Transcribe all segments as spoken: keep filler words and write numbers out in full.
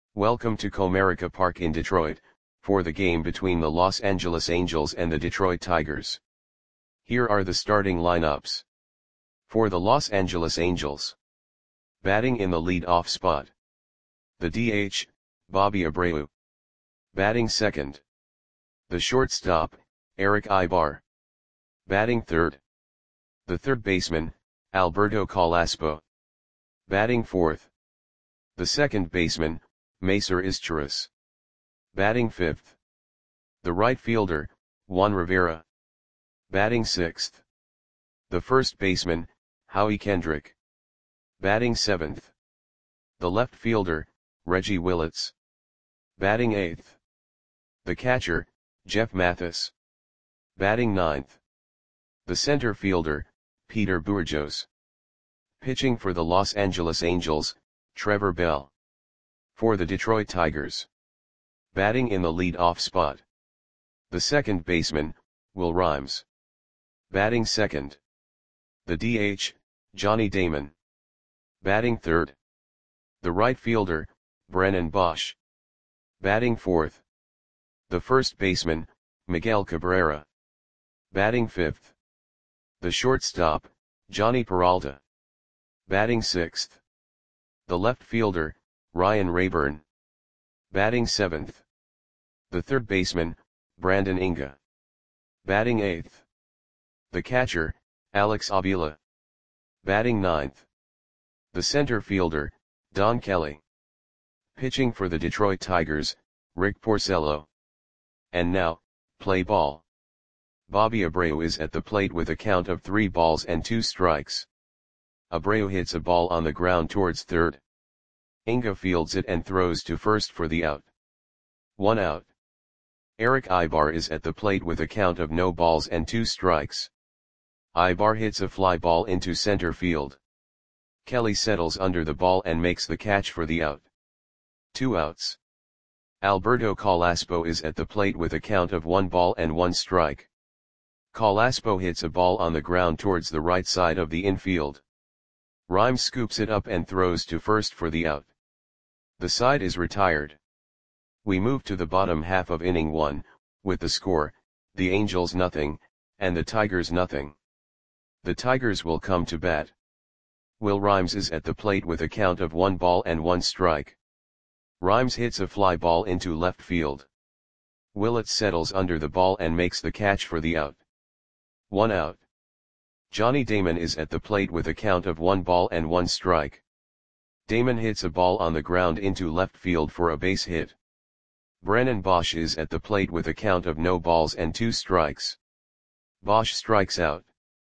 Welcome to Comerica Park in Detroit, for the game between the Los Angeles Angels and the Detroit Tigers. Here are the starting lineups. For the Los Angeles Angels. Batting in the lead-off spot. The D H, Bobby Abreu. Batting second. The shortstop, Erick Aybar. Batting third. The third baseman, Alberto Carrasco. Batting fourth. The second baseman, Macer Izturis. Batting fifth. The right fielder, Juan Rivera. Batting sixth. The first baseman, Howie Kendrick. Batting seventh. The left fielder, Reggie Willits. Batting eighth. The catcher, Jeff Mathis. Batting ninth. The center fielder, Peter Bourjos. Pitching for the Los Angeles Angels, Trevor Bell. For the Detroit Tigers. Batting in the lead-off spot. The second baseman, Will Rhymes. Batting second. The D H, Johnny Damon. Batting third. The right fielder, Brennan Bosch. Batting fourth. The first baseman, Miguel Cabrera. Batting fifth. The shortstop, Jhonny Peralta. Batting sixth. The left fielder, Ryan Rayburn. Batting seventh. The third baseman, Brandon Inga. Batting eighth. The catcher, Alex Avila. Batting ninth. The center fielder, Don Kelly. Pitching for the Detroit Tigers, Rick Porcello. And now, play ball. Bobby Abreu is at the plate with a count of three balls and two strikes. Abreu hits a ball on the ground towards third. Inga fields it and throws to first for the out. One out. Erick Aybar is at the plate with a count of no balls and two strikes. Aybar hits a fly ball into center field. Kelly settles under the ball and makes the catch for the out. Two outs. Alberto Carrasco is at the plate with a count of one ball and one strike. Carrasco hits a ball on the ground towards the right side of the infield. Rhymes scoops it up and throws to first for the out. The side is retired. We move to the bottom half of inning one, with the score, the Angels nothing, and the Tigers nothing. The Tigers will come to bat. Will Rhymes is at the plate with a count of one ball and one strike. Rhymes hits a fly ball into left field. Willits settles under the ball and makes the catch for the out. One out. Johnny Damon is at the plate with a count of one ball and one strike. Damon hits a ball on the ground into left field for a base hit. Brennan Bosch is at the plate with a count of no balls and two strikes. Bosch strikes out.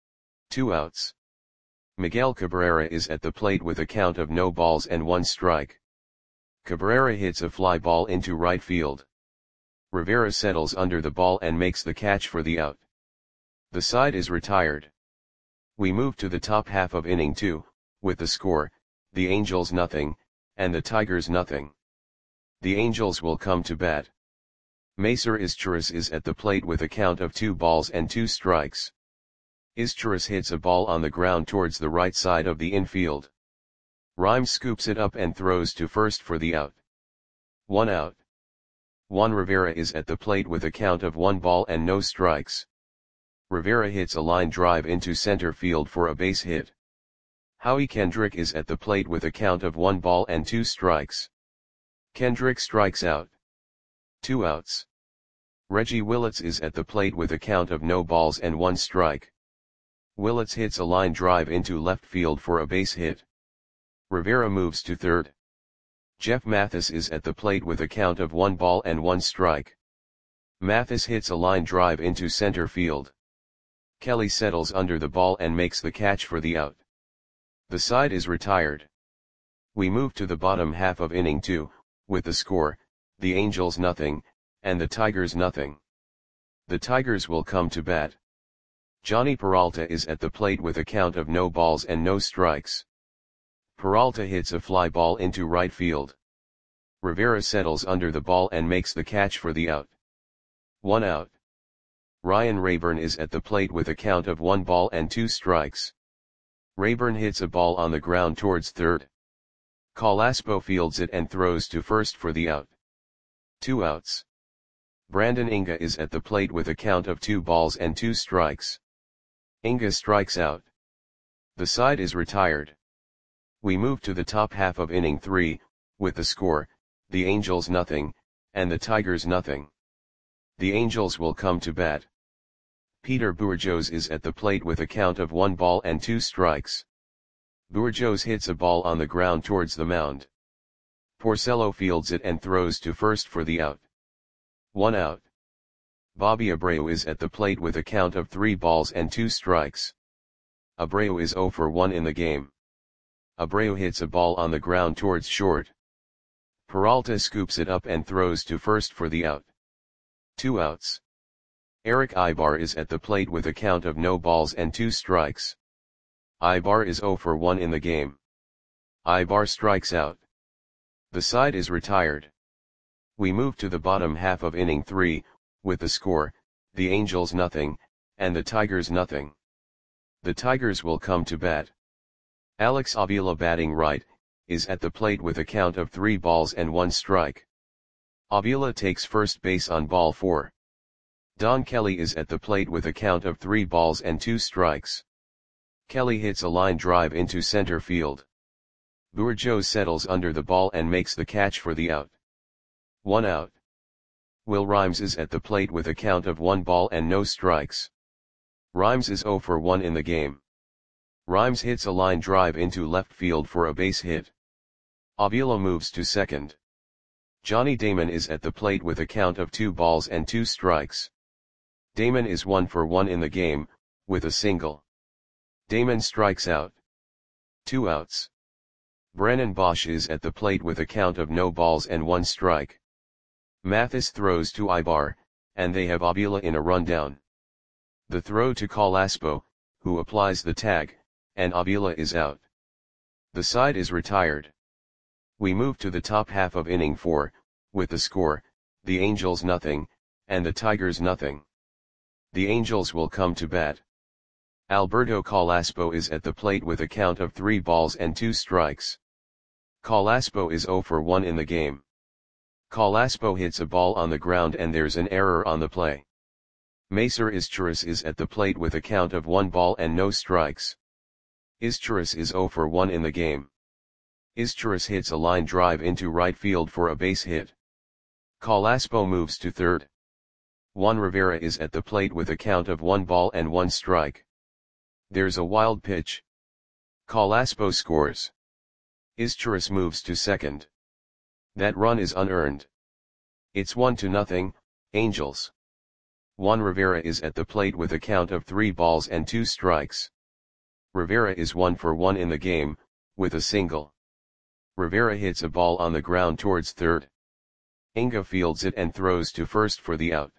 Two outs. Miguel Cabrera is at the plate with a count of no balls and one strike. Cabrera hits a fly ball into right field. Rivera settles under the ball and makes the catch for the out. The side is retired. We move to the top half of inning two, with the score, the Angels nothing, and the Tigers nothing. The Angels will come to bat. Macer Izturis is at the plate with a count of two balls and two strikes. Izturis hits a ball on the ground towards the right side of the infield. Rhymes scoops it up and throws to first for the out. One out. Juan Rivera is at the plate with a count of one ball and no strikes. Rivera hits a line drive into center field for a base hit. Howie Kendrick is at the plate with a count of one ball and two strikes. Kendrick strikes out. Two outs. Reggie Willits is at the plate with a count of no balls and one strike. Willits hits a line drive into left field for a base hit. Rivera moves to third. Jeff Mathis is at the plate with a count of one ball and one strike. Mathis hits a line drive into center field. Kelly settles under the ball and makes the catch for the out. The side is retired. We move to the bottom half of inning two, with the score, the Angels nothing, and the Tigers nothing. The Tigers will come to bat. Jhonny Peralta is at the plate with a count of no balls and no strikes. Peralta hits a fly ball into right field. Rivera settles under the ball and makes the catch for the out. One out. Ryan Rayburn is at the plate with a count of one ball and two strikes. Rayburn hits a ball on the ground towards third. Calaspo fields it and throws to first for the out. Two outs. Brandon Inga is at the plate with a count of two balls and two strikes. Inga strikes out. The side is retired. We move to the top half of inning three, with the score, the Angels nothing, and the Tigers nothing. The Angels will come to bat. Peter Bourjos is at the plate with a count of one ball and two strikes. Bourjos hits a ball on the ground towards the mound. Porcello fields it and throws to first for the out. One out. Bobby Abreu is at the plate with a count of three balls and two strikes. Abreu is oh for one in the game. Abreu hits a ball on the ground towards short. Peralta scoops it up and throws to first for the out. Two outs. Eric Ibar is at the plate with a count of no balls and two strikes. Ibar is oh for one in the game. Ibar strikes out. The side is retired. We move to the bottom half of inning three, with the score, the Angels nothing, and the Tigers nothing. The Tigers will come to bat. Alex Avila batting right, is at the plate with a count of three balls and one strike. Avila takes first base on ball four. Don Kelly is at the plate with a count of three balls and two strikes. Kelly hits a line drive into center field. Bourjos settles under the ball and makes the catch for the out. One out. Will Rhymes is at the plate with a count of one ball and no strikes. Rhymes is oh for one in the game. Rhymes hits a line drive into left field for a base hit. Avila moves to second. Johnny Damon is at the plate with a count of two balls and two strikes. Damon is one for one in the game, with a single. Damon strikes out. Two outs. Brennan Bosch is at the plate with a count of no balls and one strike. Mathis throws to Ibar, and they have Avila in a rundown. The throw to Calaspo, who applies the tag, and Avila is out. The side is retired. We move to the top half of inning four, with the score, the Angels nothing, and the Tigers nothing. The Angels will come to bat. Alberto Calaspo is at the plate with a count of three balls and two strikes. Calaspo is oh for one in the game. Calaspo hits a ball on the ground and there's an error on the play. Macer Izturis is at the plate with a count of one ball and no strikes. Izturis is oh for one in the game. Izturis hits a line drive into right field for a base hit. Calaspo moves to third. Juan Rivera is at the plate with a count of one ball and one strike. There's a wild pitch. Calaspo scores. Izturis moves to second. That run is unearned. It's one to nothing, Angels. Juan Rivera is at the plate with a count of three balls and two strikes. Rivera is one for one in the game, with a single. Rivera hits a ball on the ground towards third. Inga fields it and throws to first for the out.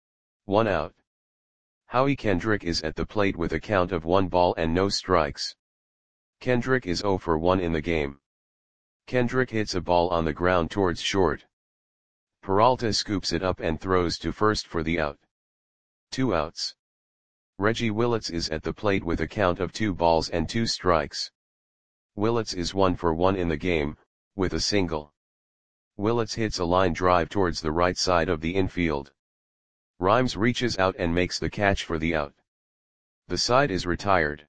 One out. Howie Kendrick is at the plate with a count of one ball and no strikes. Kendrick is oh for one in the game. Kendrick hits a ball on the ground towards short. Peralta scoops it up and throws to first for the out. Two outs. Reggie Willits is at the plate with a count of two balls and two strikes. Willits is one for one in the game, with a single. Willits hits a line drive towards the right side of the infield. Rhymes reaches out and makes the catch for the out. The side is retired.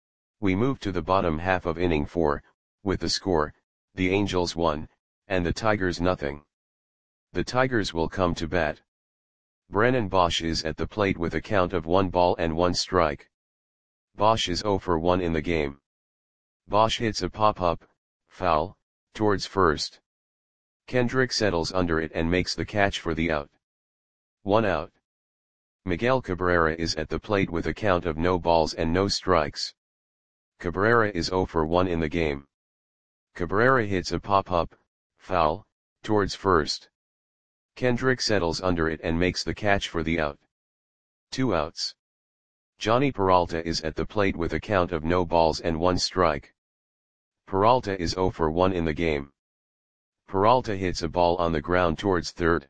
We move to the bottom half of inning four, with the score, the Angels one, and the Tigers nothing. The Tigers will come to bat. Brennan Bosch is at the plate with a count of one ball and one strike. Bosch is oh for one in the game. Bosch hits a pop-up, foul, towards first. Kendrick settles under it and makes the catch for the out. One out. Miguel Cabrera is at the plate with a count of no balls and no strikes. Cabrera is oh for one in the game. Cabrera hits a pop-up, foul, towards first. Kendrick settles under it and makes the catch for the out. Two outs. Johnny Peralta is at the plate with a count of no balls and one strike. Peralta is oh for one in the game. Peralta hits a ball on the ground towards third.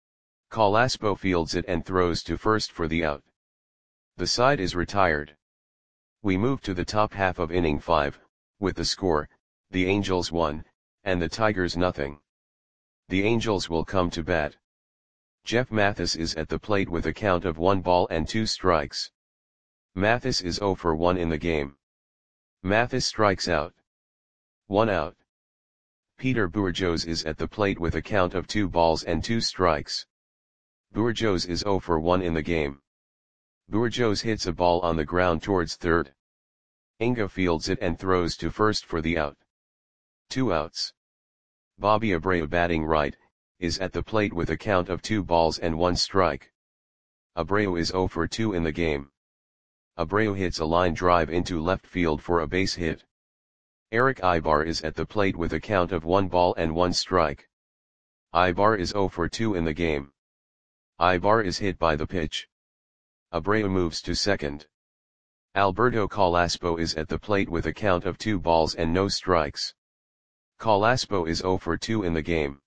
Calaspo fields it and throws to first for the out. The side is retired. We move to the top half of inning five, with the score, the Angels one, and the Tigers nothing. The Angels will come to bat. Jeff Mathis is at the plate with a count of one ball and two strikes. Mathis is zero for one in the game. Mathis strikes out. One out. Peter Bourjos is at the plate with a count of two balls and two strikes. Bourjos is zero for one in the game. Bourjos hits a ball on the ground towards third. Inga fields it and throws to first for the out. Two outs. Bobby Abreu, batting right, is at the plate with a count of two balls and one strike. Abreu is zero for two in the game. Abreu hits a line drive into left field for a base hit. Erick Aybar is at the plate with a count of one ball and one strike. Aybar is zero for two in the game. Aybar is hit by the pitch. Abreu moves to second. Alberto Calaspo is at the plate with a count of two balls and no strikes. Calaspo is zero for two in the game.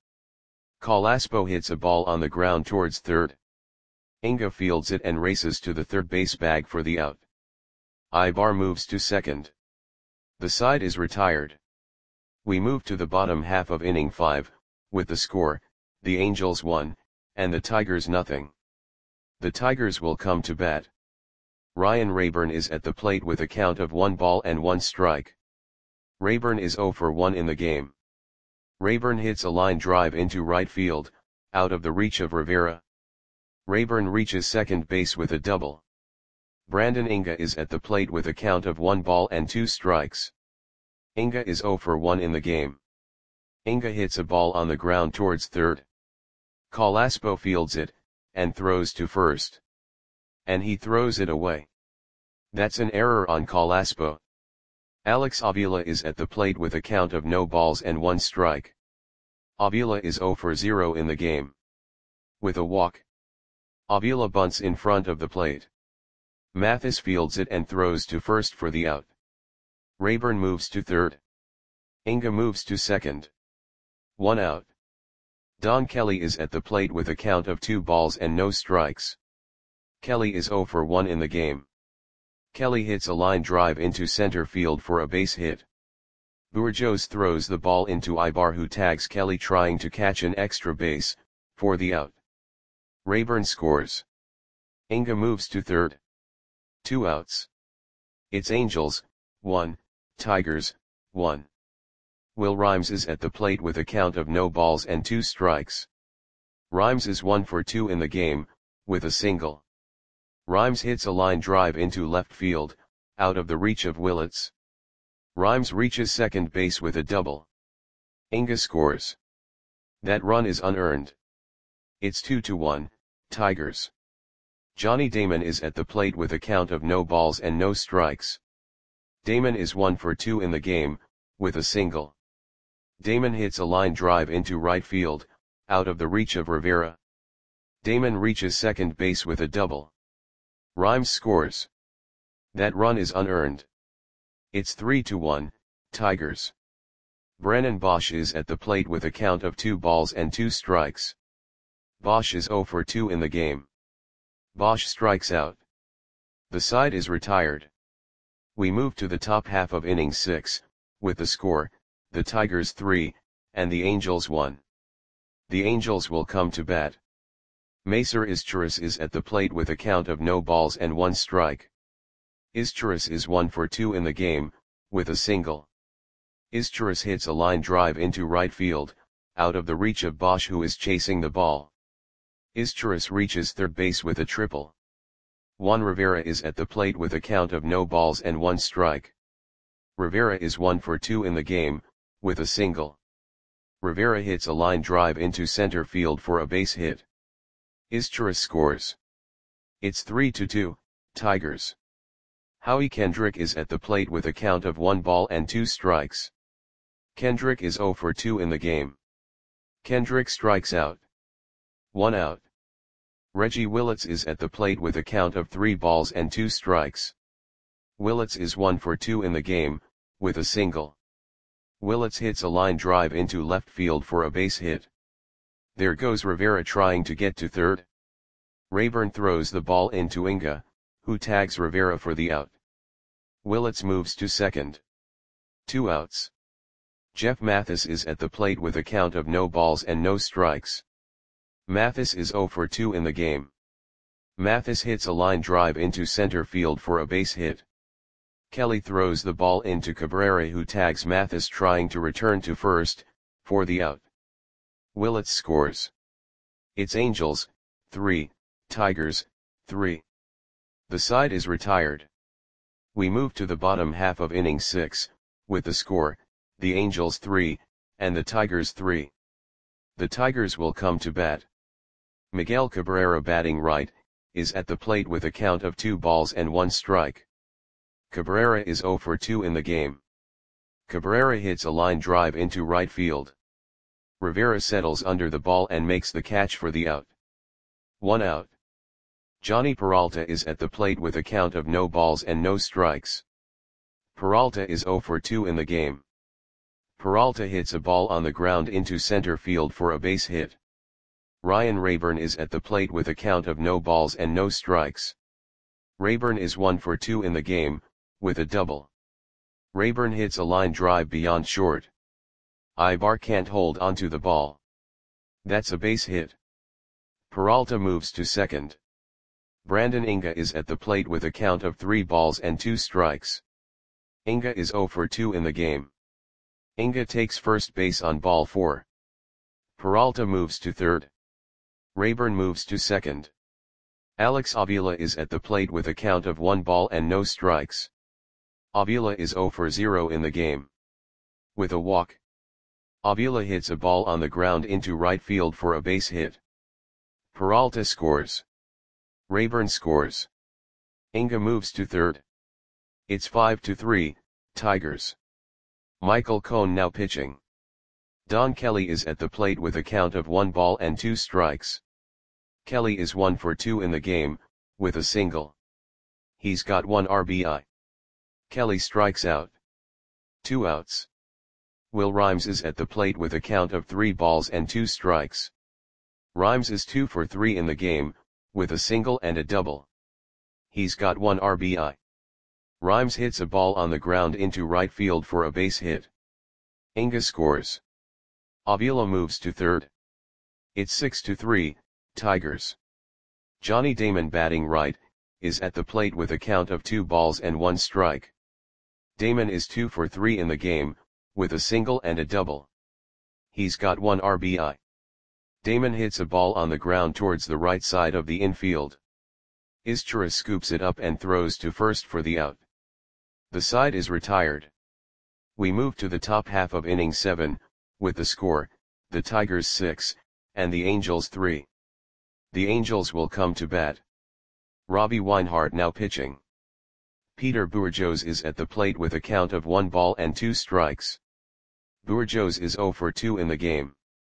Calaspo hits a ball on the ground towards third. Inga fields it and races to the third base bag for the out. Aybar moves to second. The side is retired. We move to the bottom half of inning five, with the score, the Angels one, and the Tigers nothing. The Tigers will come to bat. Ryan Raburn is at the plate with a count of one ball and one strike. Raburn is zero for one in the game. Raburn hits a line drive into right field, out of the reach of Rivera. Raburn reaches second base with a double. Brandon Inga is at the plate with a count of one ball and two strikes. Inga is zero for one in the game. Inga hits a ball on the ground towards third. Calaspo fields it, and throws to first. And he throws it away. That's an error on Calaspo. Alex Avila is at the plate with a count of no balls and one strike. Avila is zero for zero in the game. With a walk. Avila bunts in front of the plate. Mathis fields it and throws to first for the out. Raburn moves to third. Inga moves to second. One out. Don Kelly is at the plate with a count of two balls and no strikes. Kelly is zero for one in the game. Kelly hits a line drive into center field for a base hit. Bourjos throws the ball into Aybar, who tags Kelly trying to catch an extra base, for the out. Raburn scores. Inga moves to third. Two outs. It's Angels, one, Tigers, one. Will Rhymes is at the plate with a count of no balls and two strikes. Rhymes is one for two in the game, with a single. Rhymes hits a line drive into left field, out of the reach of Willits. Rhymes reaches second base with a double. Inga scores. That run is unearned. It's two to one, Tigers. Johnny Damon is at the plate with a count of no balls and no strikes. Damon is one for two in the game, with a single. Damon hits a line drive into right field, out of the reach of Rivera. Damon reaches second base with a double. Rhymes scores. That run is unearned. It's three to one, Tigers. Brennan Bosch is at the plate with a count of two balls and two strikes. Bosch is zero for two in the game. Bosch strikes out. The side is retired. We move to the top half of inning six, with the score, the Tigers three, and the Angels one. The Angels will come to bat. Macer Izturis is at the plate with a count of no balls and one strike. Izturis is one for two in the game, with a single. Izturis hits a line drive into right field, out of the reach of Bosch, who is chasing the ball. Izturis reaches third base with a triple. Juan Rivera is at the plate with a count of no balls and one strike. Rivera is one for two in the game, with a single. Rivera hits a line drive into center field for a base hit. Izturis scores. It's three to two, Tigers. Howie Kendrick is at the plate with a count of one ball and two strikes. Kendrick is zero for two in the game. Kendrick strikes out. One out. Reggie Willits is at the plate with a count of three balls and two strikes. Willits is one for two in the game, with a single. Willits hits a line drive into left field for a base hit. There goes Rivera trying to get to third. Raburn throws the ball into Inga, who tags Rivera for the out. Willits moves to second. Two outs. Jeff Mathis is at the plate with a count of no balls and no strikes. Mathis is zero for two in the game. Mathis hits a line drive into center field for a base hit. Kelly throws the ball into Cabrera, who tags Mathis trying to return to first, for the out. Willits scores. It's Angels, three, Tigers, three. The side is retired. We move to the bottom half of inning six, with the score, the Angels three, and the Tigers three. The Tigers will come to bat. Miguel Cabrera, batting right, is at the plate with a count of two balls and one strike. Cabrera is zero for two in the game. Cabrera hits a line drive into right field. Rivera settles under the ball and makes the catch for the out. One out. Johnny Peralta is at the plate with a count of no balls and no strikes. Peralta is zero for two in the game. Peralta hits a ball on the ground into center field for a base hit. Ryan Rayburn is at the plate with a count of no balls and no strikes. Rayburn is one for two in the game, with a double. Rayburn hits a line drive beyond short. Ibar can't hold onto the ball. That's a base hit. Peralta moves to second. Brandon Inga is at the plate with a count of three balls and two strikes. Inga is zero for two in the game. Inga takes first base on ball four. Peralta moves to third. Rayburn moves to second. Alex Avila is at the plate with a count of one ball and no strikes. Avila is zero for zero in the game. With a walk, Avila hits a ball on the ground into right field for a base hit. Peralta scores. Rayburn scores. Inga moves to third. It's five to three, Tigers. Michael Cohn now pitching. Don Kelly is at the plate with a count of one ball and two strikes. Kelly is one for two in the game, with a single. He's got one R B I. Kelly strikes out. Two outs. Will Rhymes is at the plate with a count of three balls and two strikes. Rhymes is two for three in the game, with a single and a double. He's got one R B I. Rhymes hits a ball on the ground into right field for a base hit. Inga scores. Avila moves to third. It's six to three, Tigers. Johnny Damon, batting right, is at the plate with a count of two balls and one strike. Damon is two for three in the game, with a single and a double. He's got one R B I. Damon hits a ball on the ground towards the right side of the infield. Izturis scoops it up and throws to first for the out. The side is retired. We move to the top half of inning seven, with the score, the Tigers six, and the Angels three. The Angels will come to bat. Robbie Weinhardt now pitching. Peter Bourjos is at the plate with a count of one ball and two strikes. Bourjos is zero for two in the game.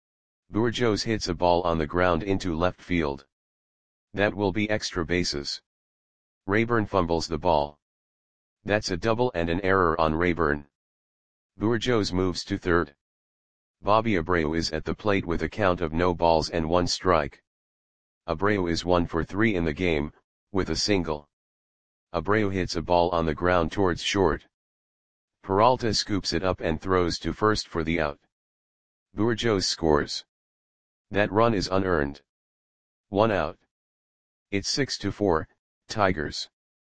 Bourjos hits a ball on the ground into left field. That will be extra bases. Rayburn fumbles the ball. That's a double and an error on Rayburn. Bourjos moves to third. Bobby Abreu is at the plate with a count of no balls and one strike. Abreu is one for three in the game, with a single. Abreu hits a ball on the ground towards short. Peralta scoops it up and throws to first for the out. Bourjos scores. That run is unearned. One out. It's six to four, Tigers.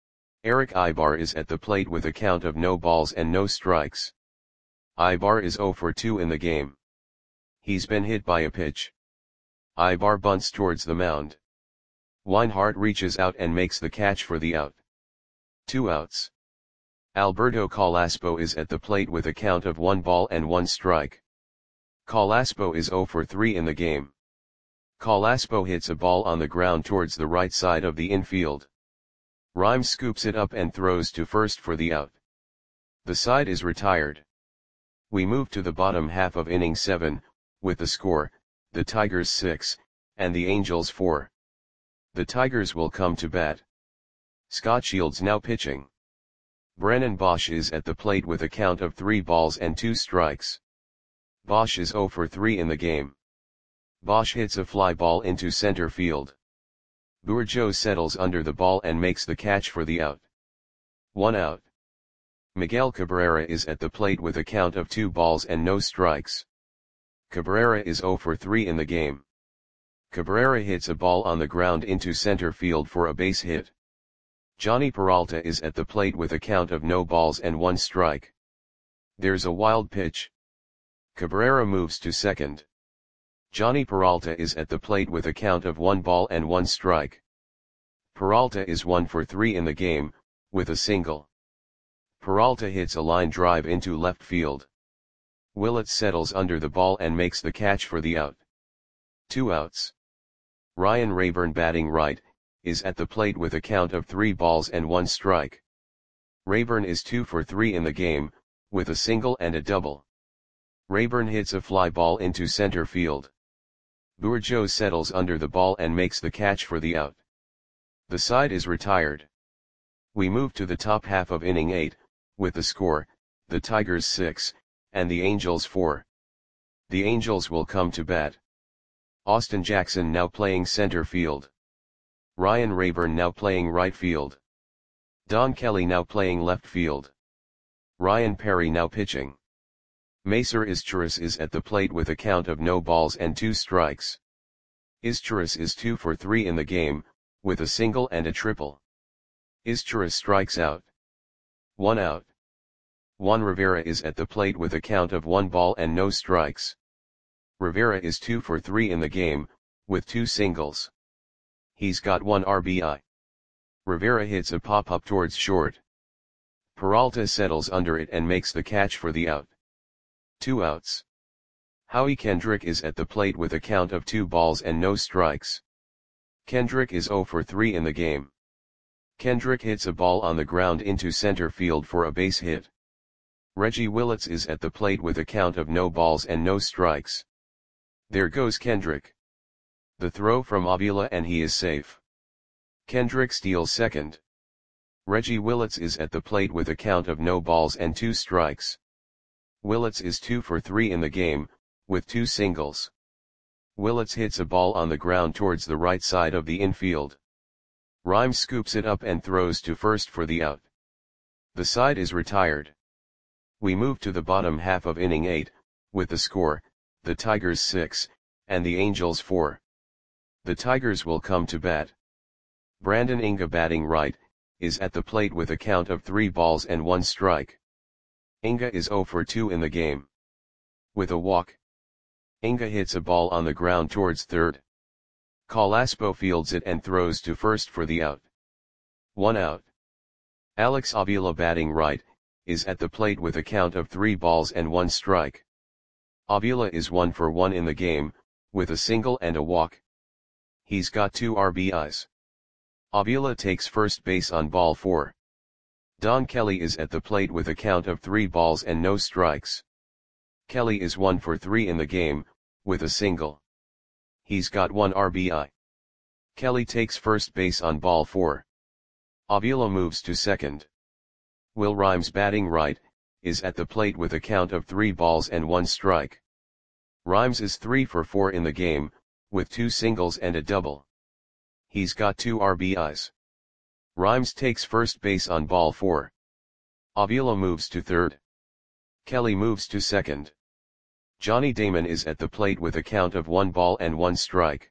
Eric Ibar is at the plate with a count of no balls and no strikes. Ibar is zero for two in the game. He's been hit by a pitch. Ibar bunts towards the mound. Weinhardt reaches out and makes the catch for the out. Two outs. Alberto Calaspo is at the plate with a count of one ball and one strike. Calaspo is zero for three in the game. Calaspo hits a ball on the ground towards the right side of the infield. Rhymes scoops it up and throws to first for the out. The side is retired. We move to the bottom half of inning seven, with the score, the Tigers six, and the Angels four. The Tigers will come to bat. Scott Shields now pitching. Brennan Bosch is at the plate with a count of three balls and two strikes. Bosch is zero for three in the game. Bosch hits a fly ball into center field. Bourjos settles under the ball and makes the catch for the out. One out. Miguel Cabrera is at the plate with a count of two balls and no strikes. Cabrera is zero for three in the game. Cabrera hits a ball on the ground into center field for a base hit. Johnny Peralta is at the plate with a count of no balls and one strike. There's a wild pitch. Cabrera moves to second. Johnny Peralta is at the plate with a count of one ball and one strike. Peralta is one for three in the game, with a single. Peralta hits a line drive into left field. Willett settles under the ball and makes the catch for the out. Two outs. Ryan Rayburn, batting right, is at the plate with a count of three balls and one strike. Rayburn is two for three in the game, with a single and a double. Rayburn hits a fly ball into center field. Bourgeau settles under the ball and makes the catch for the out. The side is retired. We move to the top half of inning eight, with the score, the Tigers six, and the Angels four. The Angels will come to bat. Austin Jackson now playing center field. Ryan Rayburn now playing right field. Don Kelly now playing left field. Ryan Perry now pitching. Macer Izturis is at the plate with a count of no balls and two strikes. Izturis is two for three in the game, with a single and a triple. Izturis strikes out. One out. Juan Rivera is at the plate with a count of one ball and no strikes. Rivera is two for three in the game, with two singles. He's got one R B I. Rivera hits a pop-up towards short. Peralta settles under it and makes the catch for the out. Two outs. Howie Kendrick is at the plate with a count of two balls and no strikes. Kendrick is zero for three in the game. Kendrick hits a ball on the ground into center field for a base hit. Reggie Willits is at the plate with a count of no balls and no strikes. There goes Kendrick. The throw from Avila and he is safe. Kendrick steals second. Reggie Willits is at the plate with a count of no balls and two strikes. Willits is two for three in the game, with two singles. Willits hits a ball on the ground towards the right side of the infield. Rhymes scoops it up and throws to first for the out. The side is retired. We move to the bottom half of inning eight, with the score, the Tigers six, and the Angels four. The Tigers will come to bat. Brandon Inga, batting right, is at the plate with a count of three balls and one strike. Inga is zero for two in the game. With a walk. Inga hits a ball on the ground towards third. Calaspo fields it and throws to first for the out. One out. Alex Avila, batting right, is at the plate with a count of three balls and one strike. Avila is one for one in the game, with a single and a walk. He's got two R B Is. Avila takes first base on ball four. Don Kelly is at the plate with a count of three balls and no strikes. Kelly is one for three in the game, with a single. He's got one R B I. Kelly takes first base on ball four. Avila moves to second. Will Rhymes, batting right, is at the plate with a count of three balls and one strike. Rhymes is three for four in the game, with two singles and a double. He's got two R B Is. Rhymes takes first base on ball four. Avila moves to third. Kelly moves to second. Johnny Damon is at the plate with a count of one ball and one strike.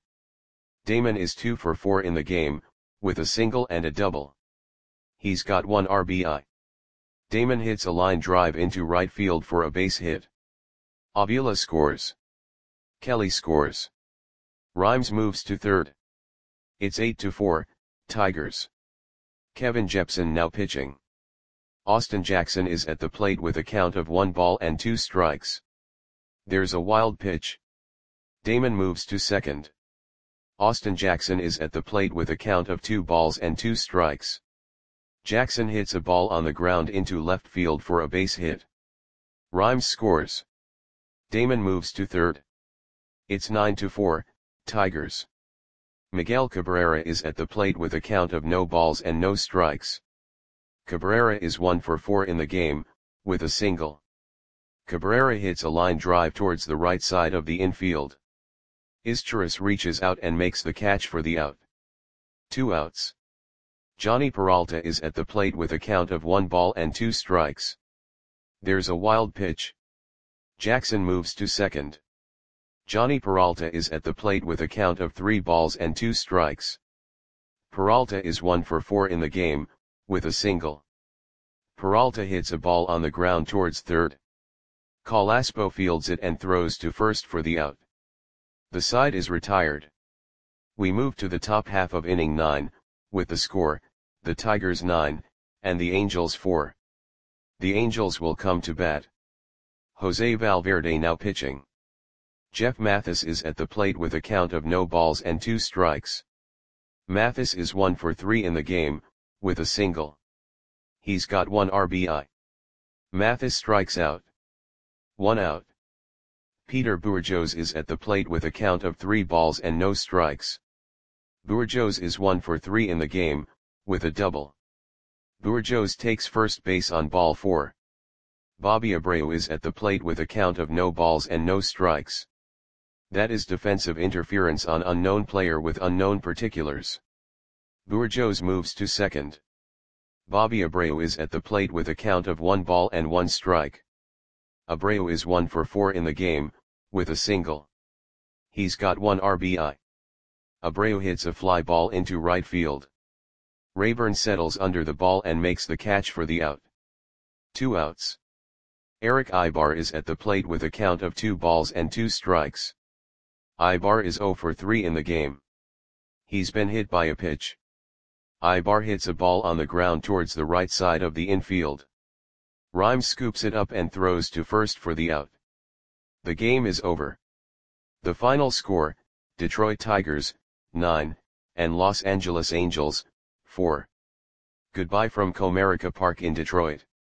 Damon is two for four in the game, with a single and a double. He's got one R B I. Damon hits a line drive into right field for a base hit. Avila scores. Kelly scores. Rhymes moves to third. It's eight to four, Tigers. Kevin Jepson now pitching. Austin Jackson is at the plate with a count of one ball and two strikes. There's a wild pitch. Damon moves to second. Austin Jackson is at the plate with a count of two balls and two strikes. Jackson hits a ball on the ground into left field for a base hit. Rhymes scores. Damon moves to third. It's nine to four, Tigers. Miguel Cabrera is at the plate with a count of no balls and no strikes. Cabrera is one for four in the game, with a single. Cabrera hits a line drive towards the right side of the infield. Izturis reaches out and makes the catch for the out. Two outs. Johnny Peralta is at the plate with a count of one ball and two strikes. There's a wild pitch. Jackson moves to second. Johnny Peralta is at the plate with a count of three balls and two strikes. Peralta is one for four in the game, with a single. Peralta hits a ball on the ground towards third. Calaspo fields it and throws to first for the out. The side is retired. We move to the top half of inning nine, with the score, the Tigers nine, and the Angels four. The Angels will come to bat. Jose Valverde now pitching. Jeff Mathis is at the plate with a count of no balls and two strikes. Mathis is one for three in the game, with a single. He's got one R B I. Mathis strikes out. One out. Peter Bourjos is at the plate with a count of three balls and no strikes. Bourjos is one for three in the game, with a double. Bourjos takes first base on ball four. Bobby Abreu is at the plate with a count of no balls and no strikes. That is defensive interference on unknown player with unknown particulars. Bourjos moves to second. Bobby Abreu is at the plate with a count of one ball and one strike. Abreu is one for four in the game, with a single. He's got one R B I. Abreu hits a fly ball into right field. Rayburn settles under the ball and makes the catch for the out. Two outs. Eric Ibar is at the plate with a count of two balls and two strikes. Ibar is zero for three in the game. He's been hit by a pitch. Ibar hits a ball on the ground towards the right side of the infield. Rhymes scoops it up and throws to first for the out. The game is over. The final score, Detroit Tigers, nine, and Los Angeles Angels, four. Goodbye from Comerica Park in Detroit.